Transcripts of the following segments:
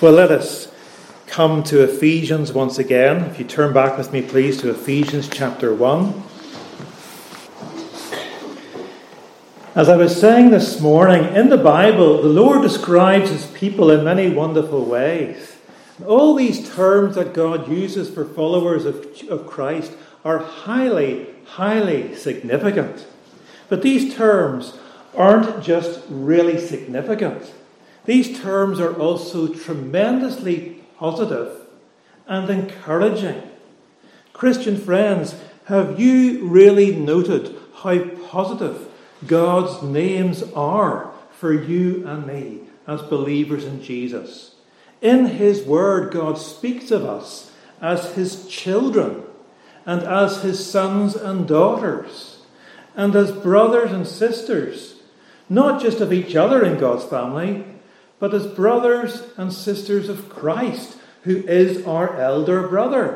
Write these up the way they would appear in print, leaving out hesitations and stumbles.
Well, let us come to Ephesians once again. If you turn back with me, please, to Ephesians chapter 1. As I was saying this morning, in the Bible, the Lord describes His people in many wonderful ways. All these terms that God uses for followers of Christ are highly, highly significant. But these terms aren't just really significant. These terms are also tremendously positive and encouraging. Christian friends, have you really noted how positive God's names are for you and me as believers in Jesus? In His Word, God speaks of us as His children and as His sons and daughters and as brothers and sisters, not just of each other in God's family, but as brothers and sisters of Christ, who is our elder brother.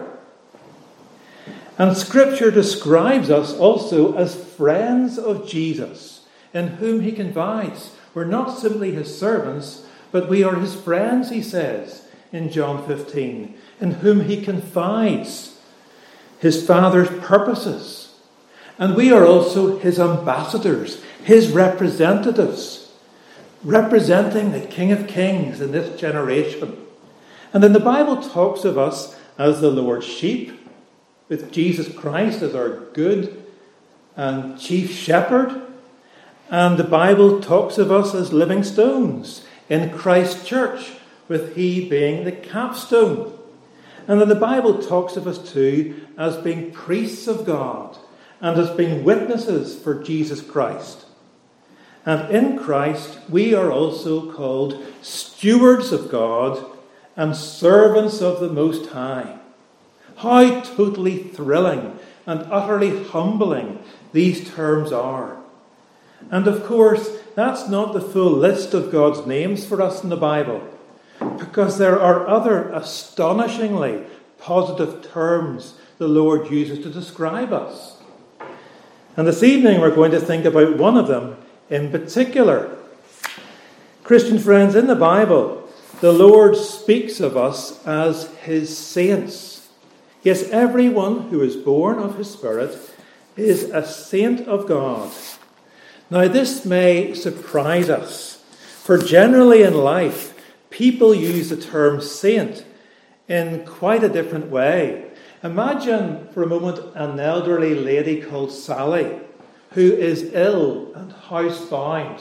And Scripture describes us also as friends of Jesus, in whom He confides. We're not simply His servants, but we are His friends, He says in John 15, in whom He confides His Father's purposes. And we are also His ambassadors, His representatives, representing the King of Kings in this generation. And then the Bible talks of us as the Lord's sheep, with Jesus Christ as our good and chief shepherd. And the Bible talks of us as living stones in Christ's church, with He being the capstone. And then the Bible talks of us too as being priests of God and as being witnesses for Jesus Christ. And in Christ, we are also called stewards of God and servants of the Most High. How totally thrilling and utterly humbling these terms are. And of course, that's not the full list of God's names for us in the Bible, because there are other astonishingly positive terms the Lord uses to describe us. And this evening we're going to think about one of them in particular. Christian friends, in the Bible, the Lord speaks of us as His saints. Yes, everyone who is born of His Spirit is a saint of God. Now, this may surprise us, for generally in life, people use the term saint in quite a different way. Imagine for a moment an elderly lady called Sally, who is ill and housebound.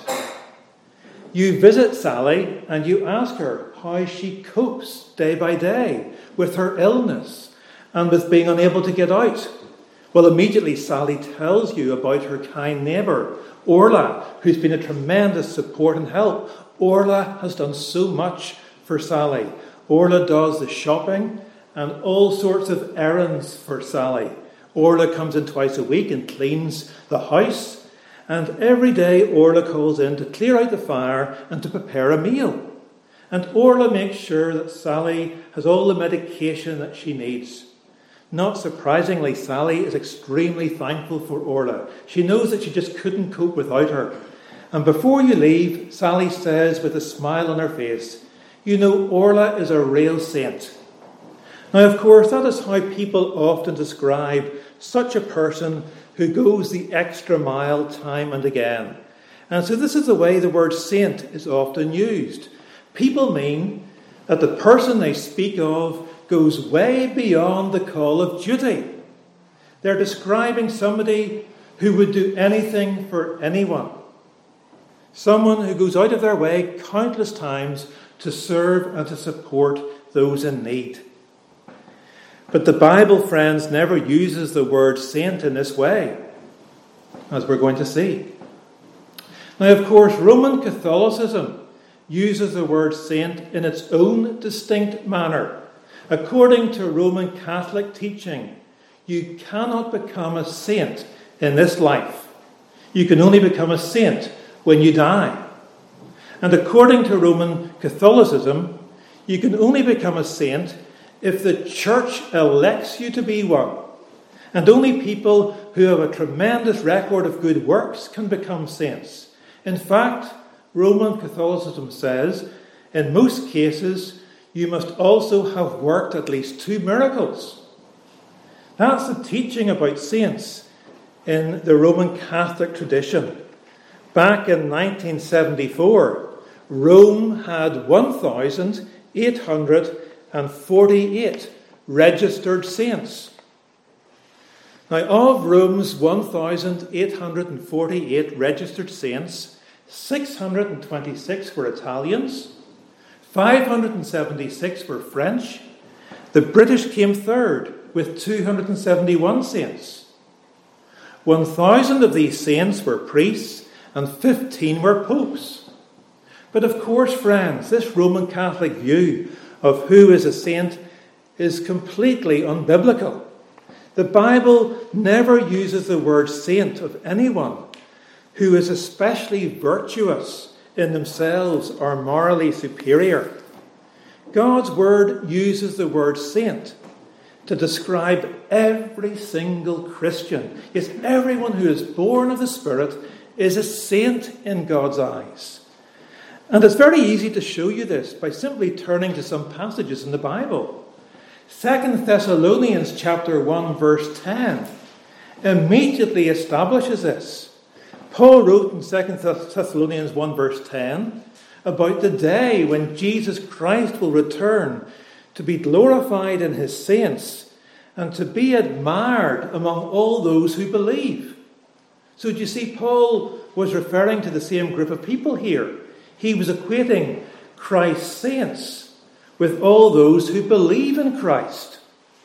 You visit Sally and you ask her how she copes day by day with her illness and with being unable to get out. Well, immediately Sally tells you about her kind neighbour, Orla, who's been a tremendous support and help. Orla has done so much for Sally. Orla does the shopping and all sorts of errands for Sally. Orla comes in twice a week and cleans the house. And every day Orla calls in to clear out the fire and to prepare a meal. And Orla makes sure that Sally has all the medication that she needs. Not surprisingly, Sally is extremely thankful for Orla. She knows that she just couldn't cope without her. And before you leave, Sally says with a smile on her face, "You know, Orla is a real saint." Now, of course, that is how people often describe such a person who goes the extra mile time and again. And so this is the way the word saint is often used. People mean that the person they speak of goes way beyond the call of duty. They're describing somebody who would do anything for anyone. Someone who goes out of their way countless times to serve and to support those in need. But the Bible, friends, never uses the word saint in this way, as we're going to see. Now, of course, Roman Catholicism uses the word saint in its own distinct manner. According to Roman Catholic teaching, you cannot become a saint in this life. You can only become a saint when you die. And according to Roman Catholicism, you can only become a saint if the church elects you to be one. And only people who have a tremendous record of good works can become saints. In fact, Roman Catholicism says, in most cases, you must also have worked at least 2 miracles. That's the teaching about saints in the Roman Catholic tradition. Back in 1974, Rome had 1,848 registered saints. Now, of Rome's 1,848 registered saints, 626 were Italians, 576 were French. The British came third with 271 saints. 1,000 of these saints were priests and 15 were popes. But of course, friends, this Roman Catholic view of who is a saint is completely unbiblical. The Bible never uses the word saint of anyone who is especially virtuous in themselves or morally superior. God's word uses the word saint to describe every single Christian. Yes, everyone who is born of the Spirit is a saint in God's eyes. And it's very easy to show you this by simply turning to some passages in the Bible. 2 Thessalonians chapter 1 verse 10 immediately establishes this. Paul wrote in 2 Thessalonians 1 verse 10 about the day when Jesus Christ will return to be glorified in his saints and to be admired among all those who believe. So do you see, Paul was referring to the same group of people here. He was equating Christ's saints with all those who believe in Christ.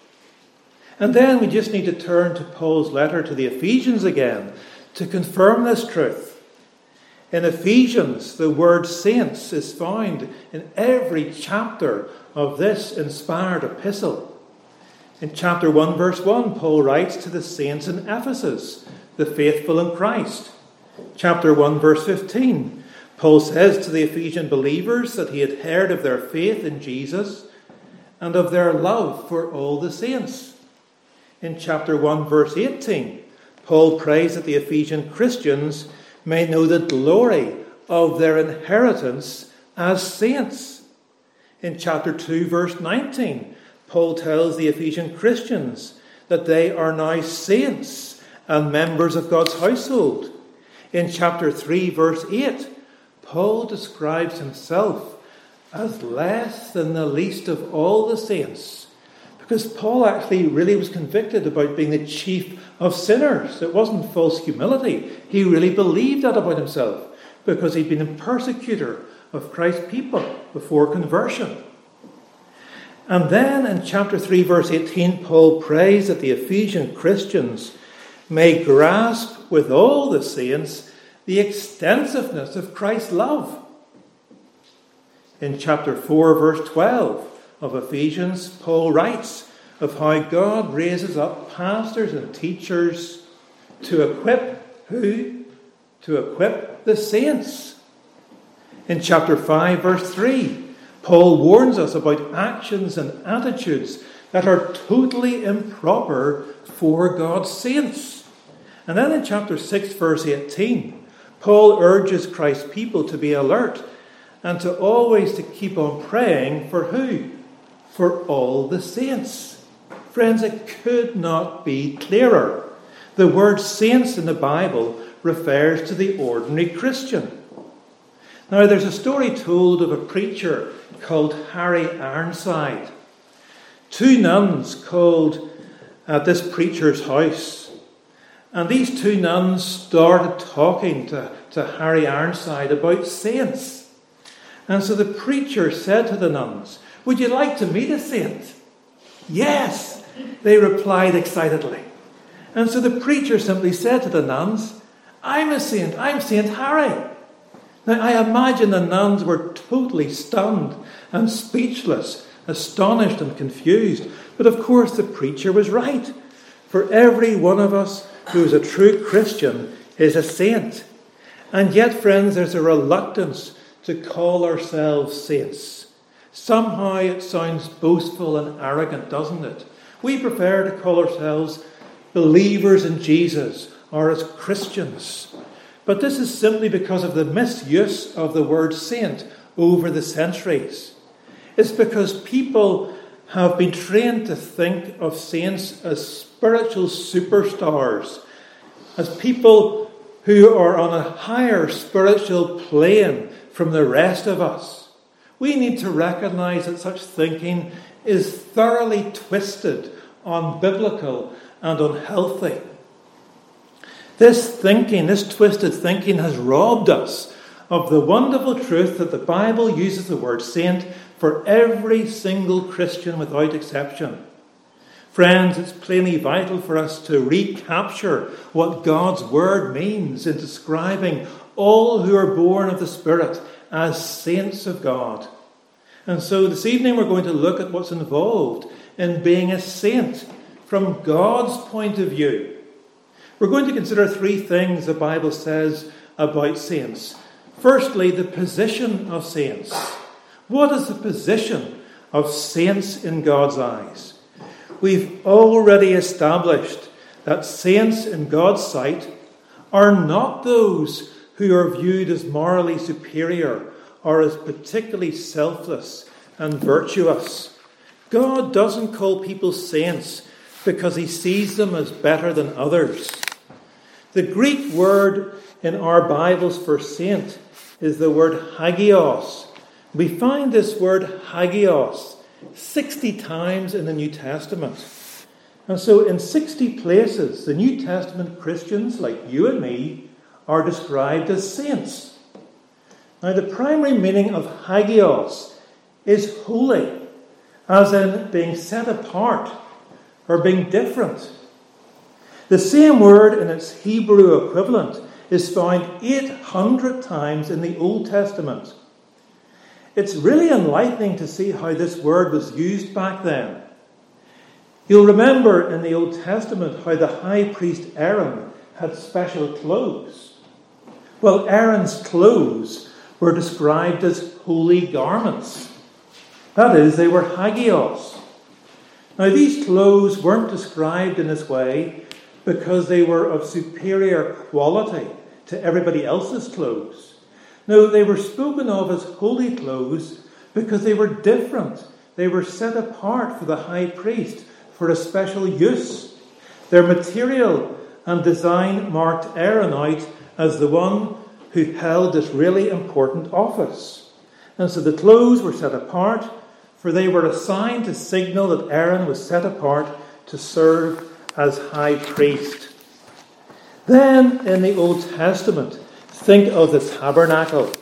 And then we just need to turn to Paul's letter to the Ephesians again to confirm this truth. In Ephesians, the word saints is found in every chapter of this inspired epistle. In chapter 1, verse 1, Paul writes to the saints in Ephesus, the faithful in Christ. Chapter 1, verse 15, Paul says to the Ephesian believers that he had heard of their faith in Jesus and of their love for all the saints. In chapter 1, verse 18, Paul prays that the Ephesian Christians may know the glory of their inheritance as saints. In chapter 2, verse 19, Paul tells the Ephesian Christians that they are now saints and members of God's household. In chapter 3, verse 8, Paul describes himself as less than the least of all the saints, because Paul actually really was convicted about being the chief of sinners. It wasn't false humility. He really believed that about himself because he'd been a persecutor of Christ's people before conversion. And then in chapter 3, verse 18, Paul prays that the Ephesian Christians may grasp with all the saints the extensiveness of Christ's love. In chapter 4, verse 12 of Ephesians, Paul writes of how God raises up pastors and teachers to equip who? To equip the saints. In chapter 5, verse 3, Paul warns us about actions and attitudes that are totally improper for God's saints. And then in chapter 6, verse 18, Paul urges Christ's people to be alert and to always to keep on praying for who? For all the saints. Friends, it could not be clearer. The word saints in the Bible refers to the ordinary Christian. Now, there's a story told of a preacher called Harry Ironside. 2 nuns called at this preacher's house. And these 2 nuns started talking to Harry Ironside about saints. And so the preacher said to the nuns, "Would you like to meet a saint?" "Yes," they replied excitedly. And so the preacher simply said to the nuns, "I'm a saint. I'm Saint Harry." Now, I imagine the nuns were totally stunned and speechless, astonished and confused. But of course the preacher was right. For every one of us who is a true Christian is a saint. And yet, friends, there's a reluctance to call ourselves saints. Somehow it sounds boastful and arrogant, doesn't it? We prefer to call ourselves believers in Jesus or as Christians. But this is simply because of the misuse of the word saint over the centuries. It's because people have been trained to think of saints as spiritual superstars, as people who are on a higher spiritual plane from the rest of us. We need to recognize that such thinking is thoroughly twisted, unbiblical, and unhealthy. This twisted thinking has robbed us of the wonderful truth that the Bible uses the word saint for every single Christian without exception. Friends, it's plainly vital for us to recapture what God's word means in describing all who are born of the Spirit as saints of God. And so this evening we're going to look at what's involved in being a saint from God's point of view. We're going to consider three things the Bible says about saints. Firstly, the position of saints. What is the position of saints in God's eyes? We've already established that saints in God's sight are not those who are viewed as morally superior or as particularly selfless and virtuous. God doesn't call people saints because he sees them as better than others. The Greek word in our Bibles for saint is the word hagios. We find this word hagios 60 times in the New Testament. And so in 60 places, the New Testament Christians like you and me are described as saints. Now the primary meaning of hagios is holy, as in being set apart or being different. The same word in its Hebrew equivalent is found 800 times in the Old Testament. It's really enlightening to see how this word was used back then. You'll remember in the Old Testament how the high priest Aaron had special clothes. Well, Aaron's clothes were described as holy garments. That is, they were hagios. Now, these clothes weren't described in this way because they were of superior quality to everybody else's clothes. No, they were spoken of as holy clothes because they were different. They were set apart for the high priest for a special use. Their material and design marked Aaron out as the one who held this really important office. And so the clothes were set apart, for they were assigned to signal that Aaron was set apart to serve as high priest. Then, in the Old Testament, think of the tabernacle.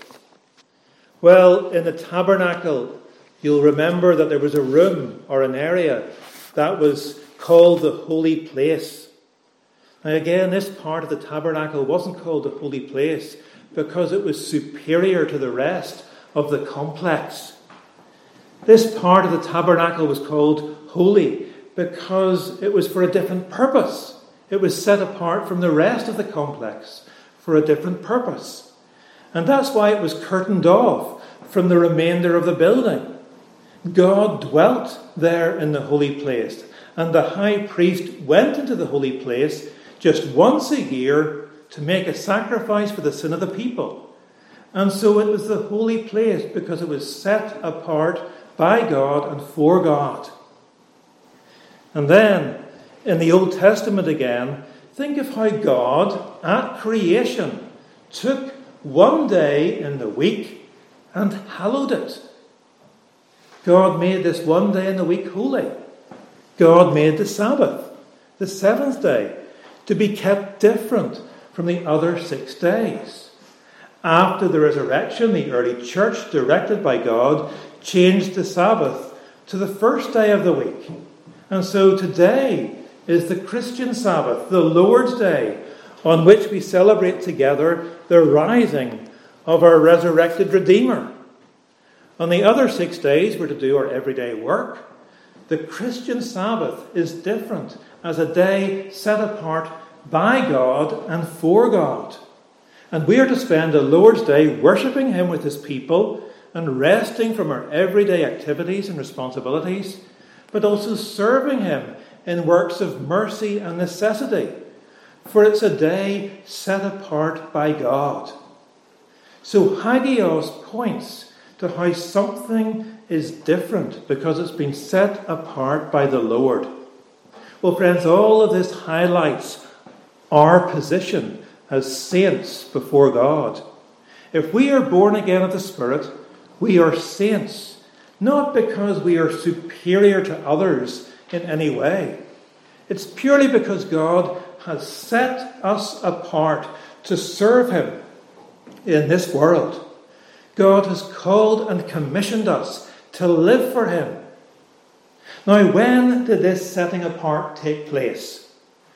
Well, in the tabernacle, you'll remember that there was a room or an area that was called the holy place. Now again, this part of the tabernacle wasn't called the holy place because it was superior to the rest of the complex. This part of the tabernacle was called holy because it was for a different purpose. It was set apart from the rest of the complex for a different purpose. And that's why it was curtained off from the remainder of the building. God dwelt there in the holy place, and the high priest went into the holy place just once a year to make a sacrifice for the sin of the people. And so it was the holy place because it was set apart by God and for God. And then, in the Old Testament again, think of how God, at creation, took one day in the week and hallowed it. God made this one day in the week holy. God made the Sabbath, the seventh day, to be kept different from the other 6 days. After the resurrection, the early church, directed by God, changed the Sabbath to the first day of the week. And so today is the Christian Sabbath, the Lord's Day, on which we celebrate together the rising of our resurrected Redeemer. On the other 6 days, we're to do our everyday work. The Christian Sabbath is different as a day set apart by God and for God. And we are to spend the Lord's Day worshipping Him with His people and resting from our everyday activities and responsibilities, but also serving Him in works of mercy and necessity. For it's a day set apart by God. So Hagios points to how something is different because it's been set apart by the Lord. Well, friends, all of this highlights our position as saints before God. If we are born again of the Spirit, we are saints, not because we are superior to others in any way. It's purely because God has set us apart to serve him in this world. God has called and commissioned us to live for him. Now, when did this setting apart take place?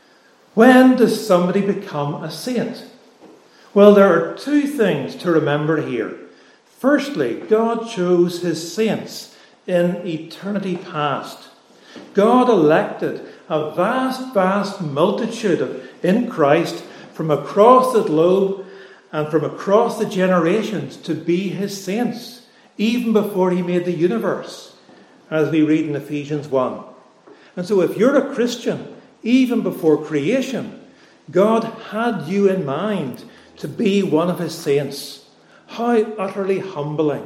When does somebody become a saint? Well, there are two things to remember here. Firstly, God chose his saints in eternity past. God elected a vast multitude in Christ from across the globe and from across the generations to be his saints, even before he made the universe, as we read in Ephesians 1. And so if you're a Christian, even before creation, God had you in mind to be one of his saints. How utterly humbling.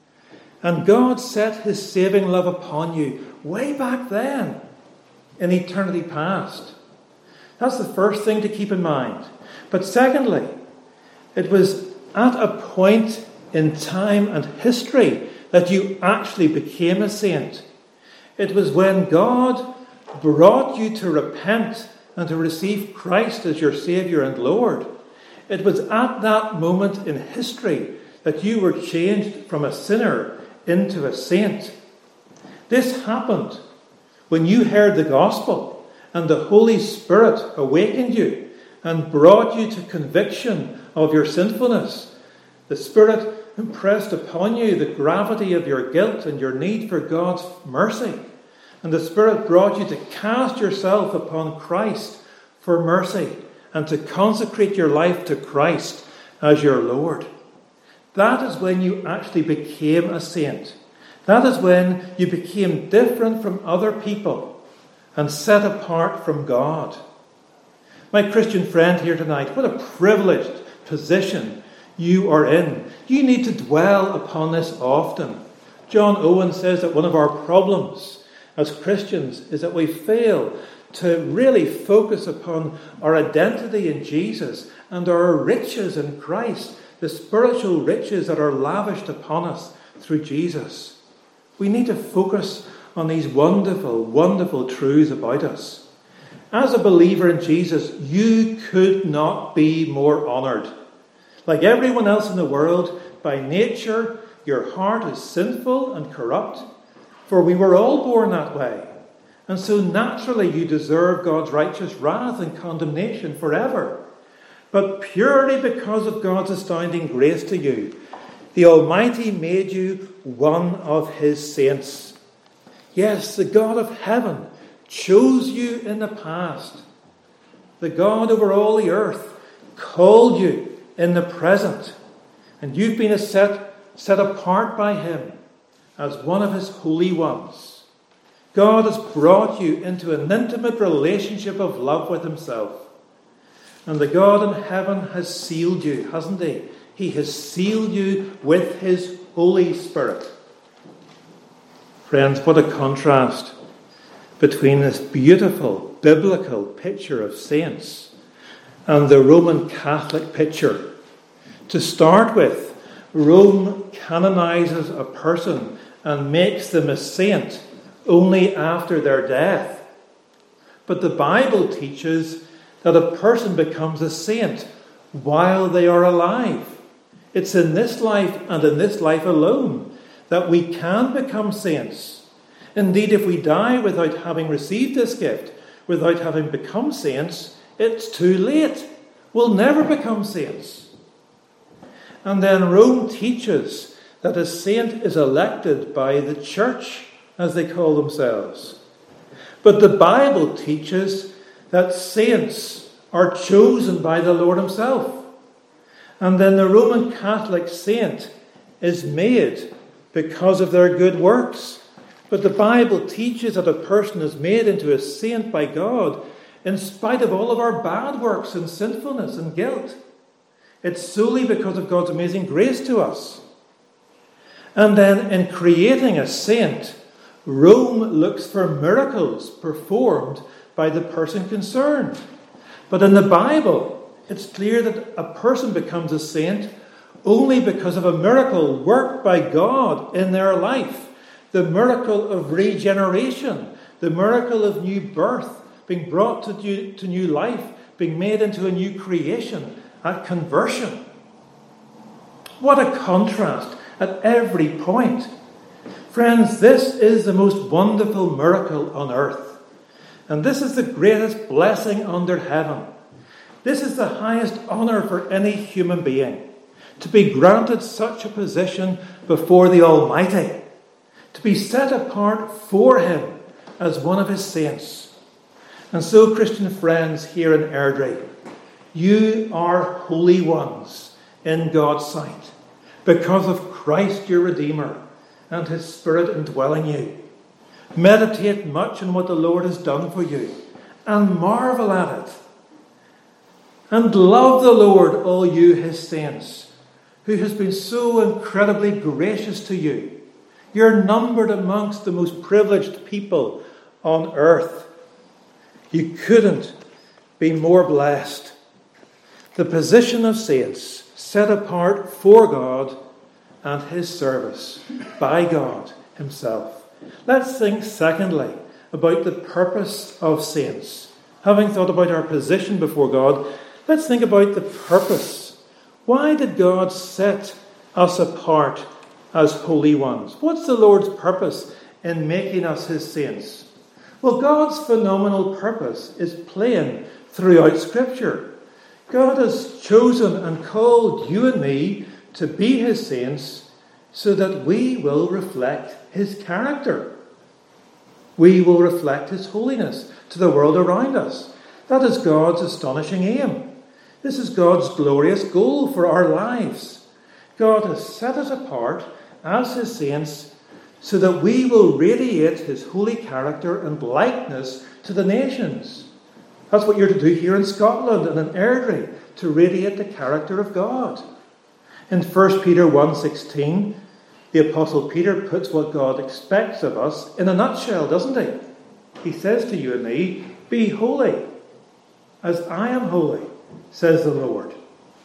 And God set his saving love upon you way back then, in eternity past. That's the first thing to keep in mind. But secondly, it was at a point in time and history that you actually became a saint. It was when God brought you to repent and to receive Christ as your Saviour and Lord. It was at that moment in history that you were changed from a sinner into a saint. This happened when you heard the gospel and the Holy Spirit awakened you and brought you to conviction of your sinfulness. The Spirit impressed upon you the gravity of your guilt and your need for God's mercy. And the Spirit brought you to cast yourself upon Christ for mercy and to consecrate your life to Christ as your Lord. That is when you actually became a saint. That is when you became different from other people and set apart from God. My Christian friend here tonight, what a privileged position you are in. You need to dwell upon this often. John Owen says that one of our problems as Christians is that we fail to really focus upon our identity in Jesus and our riches in Christ, the spiritual riches that are lavished upon us through Jesus. We need to focus on these wonderful truths about us. As a believer in Jesus, you could not be more honoured. Like everyone else in the world, by nature, your heart is sinful and corrupt, for we were all born that way. And so naturally you deserve God's righteous wrath and condemnation forever. But purely because of God's astounding grace to you, the Almighty made you one of his saints. Yes, the God of heaven chose you in the past. The God over all the earth called you in the present. And you've been set apart by him as one of his holy ones. God has brought you into an intimate relationship of love with himself. And the God in heaven has sealed you, hasn't he? He has sealed you with his Holy Spirit. Friends, what a contrast between this beautiful biblical picture of saints and the Roman Catholic picture. To start with, Rome canonizes a person and makes them a saint only after their death. But the Bible teaches that a person becomes a saint while they are alive. It's in this life and in this life alone that we can become saints. Indeed, if we die without having received this gift, without having become saints, it's too late. We'll never become saints. And then Rome teaches that a saint is elected by the church, as they call themselves. But the Bible teaches that saints are chosen by the Lord himself. And then the Roman Catholic saint is made because of their good works. But the Bible teaches that a person is made into a saint by God in spite of all of our bad works and sinfulness and guilt. It's solely because of God's amazing grace to us. And then in creating a saint, Rome looks for miracles performed by the person concerned. But in the Bible, it's clear that a person becomes a saint only because of a miracle worked by God in their life. The miracle of regeneration, the miracle of new birth, being brought to new life, being made into a new creation at conversion. What a contrast at every point. Friends, this is the most wonderful miracle on earth. And this is the greatest blessing under heaven. This is the highest honour for any human being, to be granted such a position before the Almighty, to be set apart for him as one of his saints. And so, Christian friends here in Airdrie, you are holy ones in God's sight because of Christ your Redeemer and his Spirit indwelling you. Meditate much on what the Lord has done for you and marvel at it. And love the Lord, all you his saints, who has been so incredibly gracious to you. You're numbered amongst the most privileged people on earth. You couldn't be more blessed. The position of saints set apart for God and his service by God himself. Let's think secondly about the purpose of saints. Having thought about our position before God, let's think about the purpose. Why did God set us apart as holy ones? What's the Lord's purpose in making us his saints? Well, God's phenomenal purpose is plain throughout Scripture. God has chosen and called you and me to be his saints so that we will reflect his character. We will reflect his holiness to the world around us. That is God's astonishing aim. This is God's glorious goal for our lives. God has set us apart as his saints so that we will radiate his holy character and likeness to the nations. That's what you're to do here in Scotland and in Airdrie, to radiate the character of God. In 1 Peter 1:16, the Apostle Peter puts what God expects of us in a nutshell, doesn't he? He says to you and me, be holy, as I am holy, says the Lord.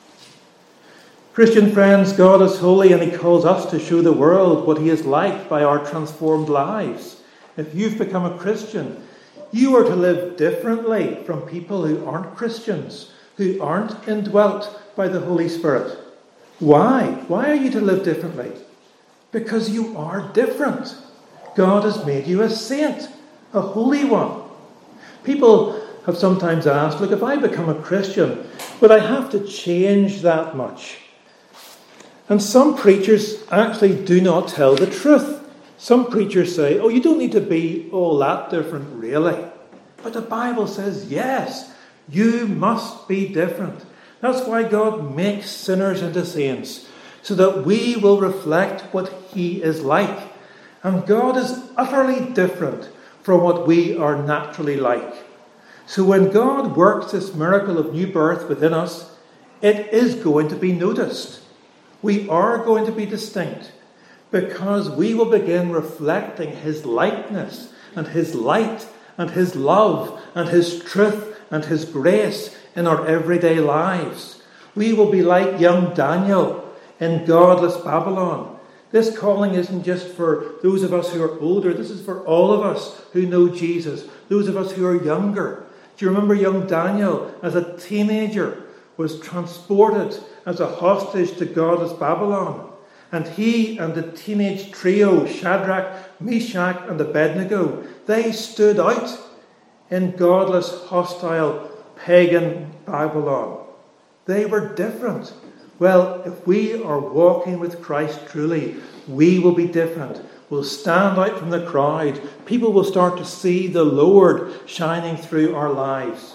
Christian friends, God is holy and he calls us to show the world what he is like by our transformed lives. If you've become a Christian, you are to live differently from people who aren't Christians, who aren't indwelt by the Holy Spirit. Why? Why are you to live differently? Because you are different. God has made you a saint, a holy one. People have sometimes asked, look, if I become a Christian, would I have to change that much? And some preachers actually do not tell the truth. Some preachers say, oh, you don't need to be all that different, really. But the Bible says, yes, you must be different. That's why God makes sinners into saints, so that we will reflect what he is like. And God is utterly different from what we are naturally like. So when God works this miracle of new birth within us, it is going to be noticed. We are going to be distinct because we will begin reflecting his likeness and his light and his love and his truth and his grace in our everyday lives. We will be like young Daniel in godless Babylon. This calling isn't just for those of us who are older. This is for all of us who know Jesus, those of us who are younger. Do you remember young Daniel as a teenager was transported as a hostage to godless Babylon? And he and the teenage trio, Shadrach, Meshach and Abednego, they stood out in godless, hostile, pagan Babylon. They were different. Well, if we are walking with Christ truly, we will be different. We'll stand out from the crowd. People will start to see the Lord shining through our lives.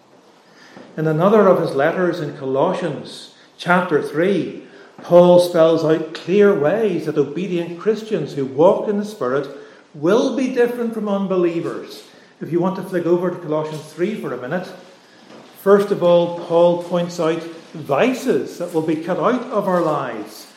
In another of his letters in Colossians chapter 3, Paul spells out clear ways that obedient Christians who walk in the Spirit will be different from unbelievers. If you want to flick over to Colossians 3 for a minute, first of all, Paul points out vices that will be cut out of our lives.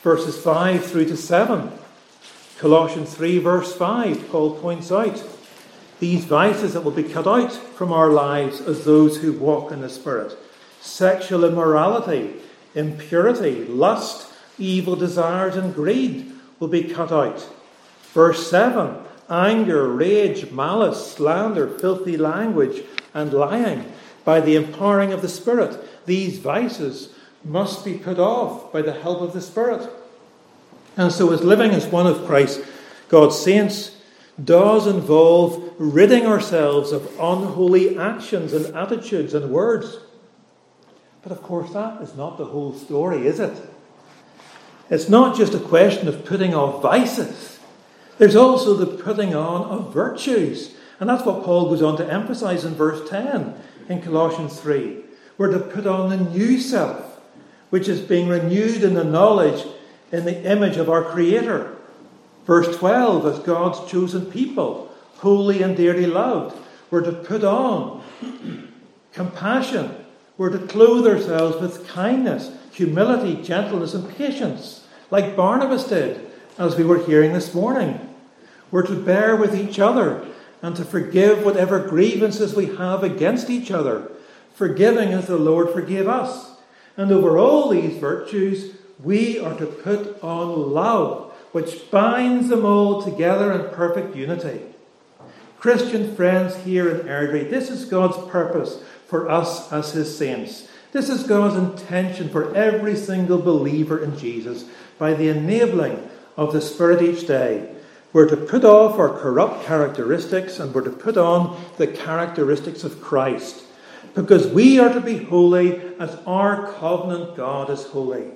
verses 5 through to 7. Colossians 3 verse 5, Paul points out these vices that will be cut out from our lives as those who walk in the Spirit. Sexual immorality, impurity, lust, evil desires and greed will be cut out. Verse 7, anger, rage, malice, slander, filthy language and lying. By the empowering of the Spirit, these vices must be put off by the help of the Spirit. And so as living as one of Christ, God's saints, does involve ridding ourselves of unholy actions and attitudes and words. But of course that is not the whole story, is it? It's not just a question of putting off vices. There's also the putting on of virtues. And that's what Paul goes on to emphasize in verse 10 in Colossians 3. We're to put on the new self, which is being renewed in the knowledge in the image of our Creator. Verse 12, as God's chosen people, holy and dearly loved, we're to put on compassion. We're to clothe ourselves with kindness, humility, gentleness and patience, like Barnabas did, as we were hearing this morning. We're to bear with each other and to forgive whatever grievances we have against each other, forgiving as the Lord forgave us. And over all these virtues, we are to put on love, which binds them all together in perfect unity. Christian friends here in Airdrie, this is God's purpose for us as his saints. This is God's intention for every single believer in Jesus. By the enabling of the Spirit each day, we're to put off our corrupt characteristics and we're to put on the characteristics of Christ. Because we are to be holy as our covenant God is holy.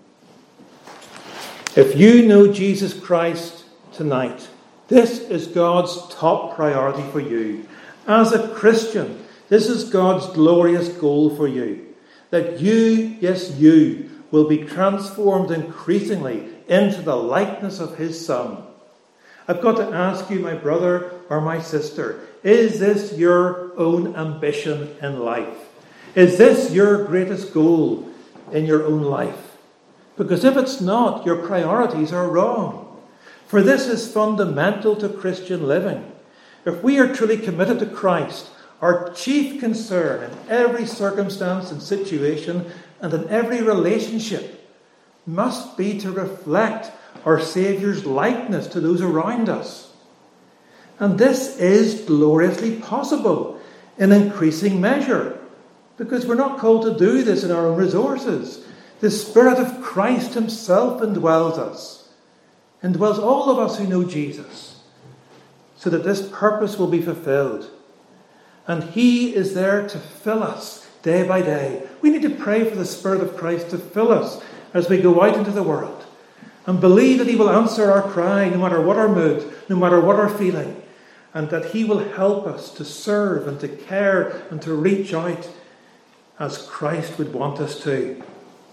If you know Jesus Christ tonight, this is God's top priority for you. As a Christian, this is God's glorious goal for you. That you, yes you, will be transformed increasingly into the likeness of his Son. I've got to ask you, my brother or my sister, is this your own ambition in life? Is this your greatest goal in your own life? Because if it's not, your priorities are wrong. For this is fundamental to Christian living. If we are truly committed to Christ, our chief concern in every circumstance and situation and in every relationship must be to reflect our Saviour's likeness to those around us. And this is gloriously possible in increasing measure, because we're not called to do this in our own resources. The Spirit of Christ himself indwells us, indwells all of us who know Jesus, so that this purpose will be fulfilled. And he is there to fill us day by day. We need to pray for the Spirit of Christ to fill us as we go out into the world, and believe that he will answer our cry no matter what our mood, no matter what our feeling, and that he will help us to serve and to care and to reach out as Christ would want us to.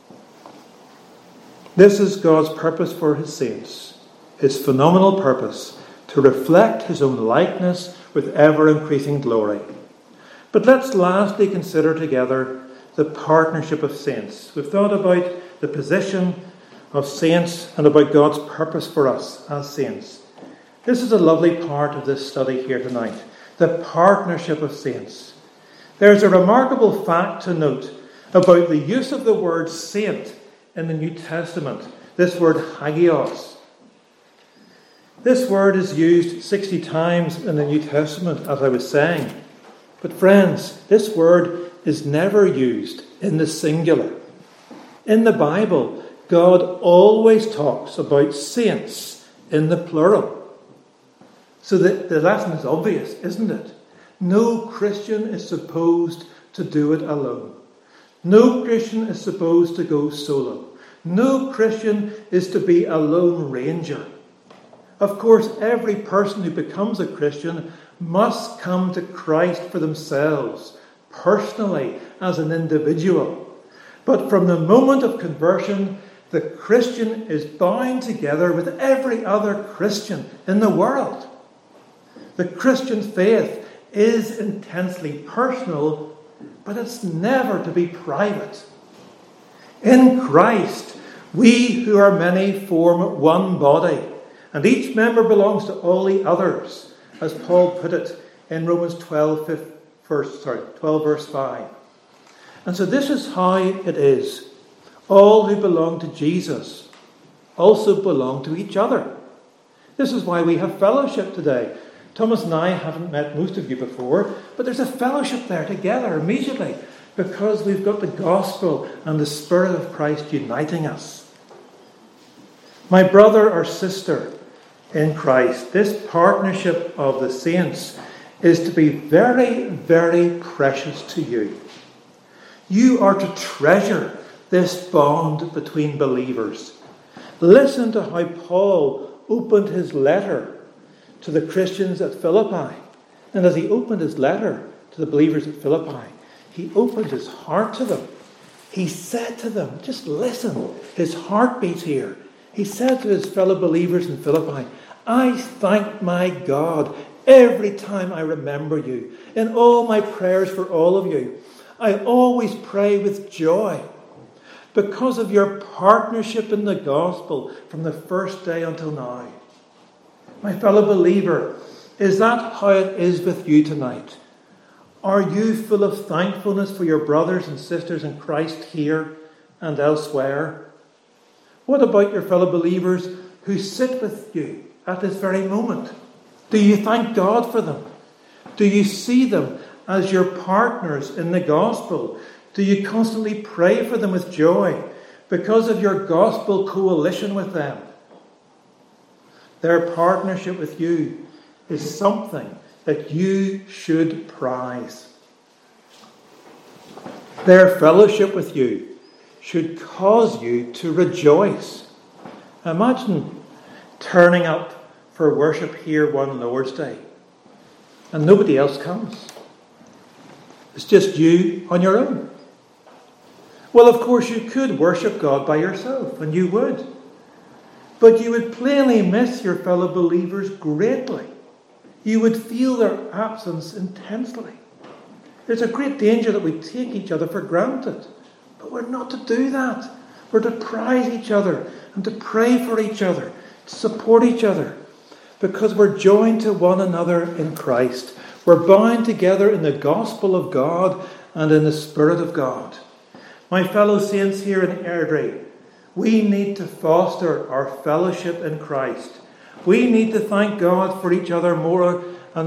This is God's purpose for his saints, his phenomenal purpose to reflect his own likeness with ever-increasing glory. But let's lastly consider together the partnership of saints. We've thought about the position of saints and about God's purpose for us as saints. This is a lovely part of this study here tonight, the partnership of saints. There's a remarkable fact to note about the use of the word saint in the New Testament, this word hagios. This word is used 60 times in the New Testament, as I was saying. But friends, this word is never used in the singular. In the Bible, God always talks about saints in the plural. So the lesson is obvious, isn't it? No Christian is supposed to do it alone. No Christian is supposed to go solo. No Christian is to be a lone ranger. Of course, every person who becomes a Christian must come to Christ for themselves, personally, as an individual. But from the moment of conversion, the Christian is bound together with every other Christian in the world. The Christian faith is intensely personal, but it's never to be private. In Christ, We who are many form one body, and each member belongs to all the others, as Paul put it in Romans 12 verse 5. And so this is how it is. All who belong to Jesus also belong to each other. This is why we have fellowship today. Thomas and I haven't met most of you before, but there's a fellowship there together immediately because we've got the gospel and the Spirit of Christ uniting us. My brother or sister in Christ, this partnership of the saints is to be very, very precious to you. You are to treasure this bond between believers. Listen to how Paul opened his letter to the Christians at Philippi. And as he opened his letter to the believers at Philippi, he opened his heart to them. He said to them, just listen, his heartbeat here. He said to his fellow believers in Philippi, I thank my God every time I remember you. In all my prayers for all of you, I always pray with joy because of your partnership in the gospel from the first day until now. My fellow believer, is that how it is with you tonight? Are you full of thankfulness for your brothers and sisters in Christ here and elsewhere? What about your fellow believers who sit with you at this very moment? Do you thank God for them? Do you see them as your partners in the gospel? Do you constantly pray for them with joy because of your gospel coalition with them? Their partnership with you is something that you should prize. Their fellowship with you should cause you to rejoice. Imagine turning up for worship here one Lord's Day and nobody else comes. It's just you on your own. Well, of course, you could worship God by yourself, and you would. But you would plainly miss your fellow believers greatly. You would feel their absence intensely. There's a great danger that we take each other for granted. But we're not to do that. We're to prize each other and to pray for each other, to support each other, because we're joined to one another in Christ. We're bound together in the gospel of God and in the Spirit of God. My fellow saints here in Airdrie, we need to foster our fellowship in Christ. We need to thank God for each other more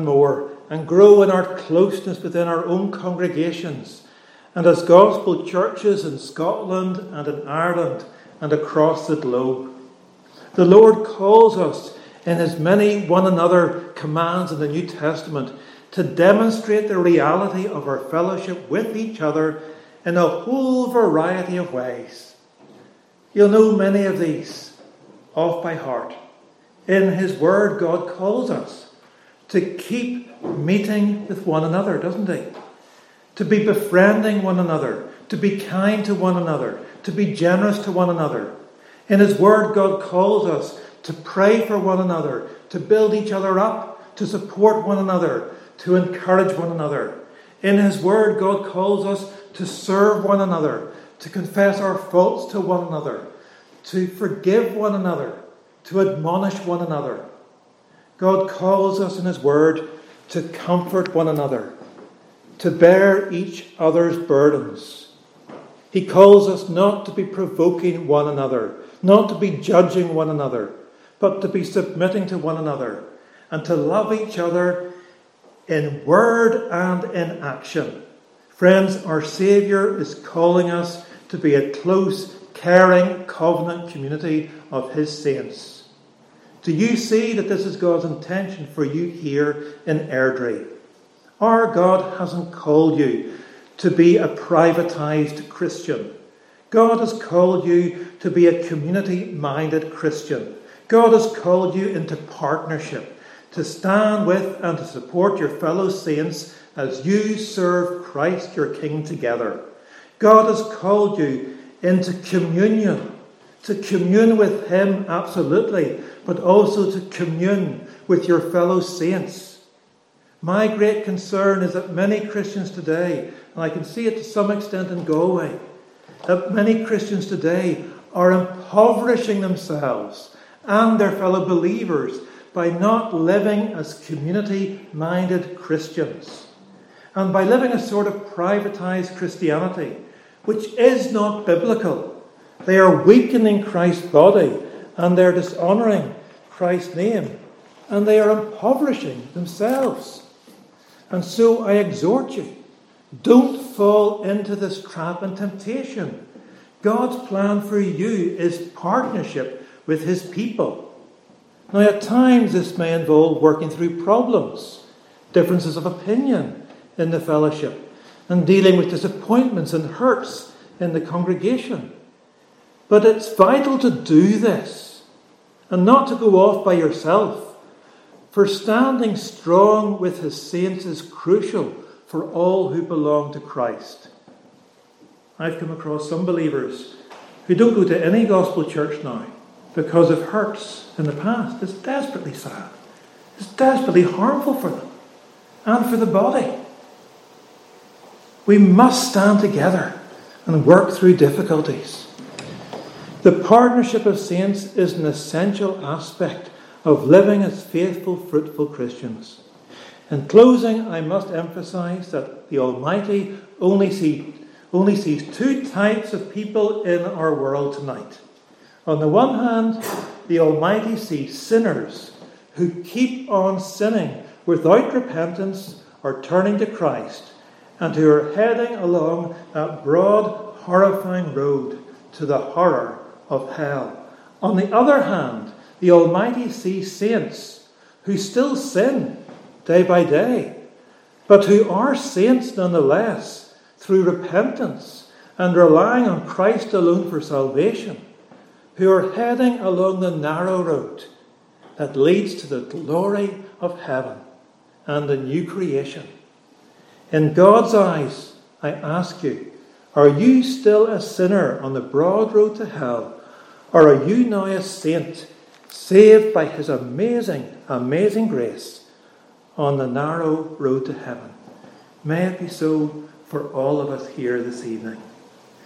and grow in our closeness within our own congregations and as gospel churches in Scotland and in Ireland and across the globe. The Lord calls us in his many one another commands in the New Testament to demonstrate the reality of our fellowship with each other in a whole variety of ways. You'll know many of these off by heart. In his word, God calls us to keep meeting with one another, doesn't he? To be befriending one another, to be kind to one another, to be generous to one another. In his word, God calls us to pray for one another, to build each other up, to support one another, to encourage one another. In his word, God calls us to serve one another, to confess our faults to one another, to forgive one another, to admonish one another. God calls us in his word to comfort one another, to bear each other's burdens. He calls us not to be provoking one another, not to be judging one another, but to be submitting to one another and to love each other in word and in action. Friends, our Saviour is calling us to be a close, caring, covenant community of his saints. Do you see that this is God's intention for you here in Airdrie? Our God hasn't called you to be a privatised Christian. God has called you to be a community-minded Christian. God has called you into partnership, to stand with and to support your fellow saints as you serve Christ your King together. God has called you into communion, to commune with him absolutely, but also to commune with your fellow saints. My great concern is that many Christians today, and I can see it to some extent in Galway, that many Christians today are impoverishing themselves and their fellow believers by not living as community-minded Christians and by living a sort of privatized Christianity, which is not biblical. They are weakening Christ's body and they're dishonoring Christ's name, and they are impoverishing themselves. And so I exhort you, don't fall into this trap and temptation. God's plan for you is partnership with his people. Now, at times this may involve working through problems, differences of opinion in the fellowship, and dealing with disappointments and hurts in the congregation. But it's vital to do this, and not to go off by yourself, for standing strong with his saints is crucial for all who belong to Christ. I've come across some believers who don't go to any gospel church now because of hurts in the past. It's desperately sad. It's desperately harmful for them and for the body. We must stand together and work through difficulties. The partnership of saints is an essential aspect of living as faithful, fruitful Christians. In closing, I must emphasize that the Almighty only sees two types of people in our world tonight. On the one hand, the Almighty sees sinners who keep on sinning without repentance or turning to Christ, and who are heading along that broad, horrifying road to the horror of hell. On the other hand, the Almighty sees saints who still sin day by day, but who are saints nonetheless through repentance and relying on Christ alone for salvation, who are heading along the narrow road that leads to the glory of heaven and the new creation. In God's eyes, I ask you, are you still a sinner on the broad road to hell, or are you now a saint, saved by his amazing, amazing grace on the narrow road to heaven? May it be so for all of us here this evening.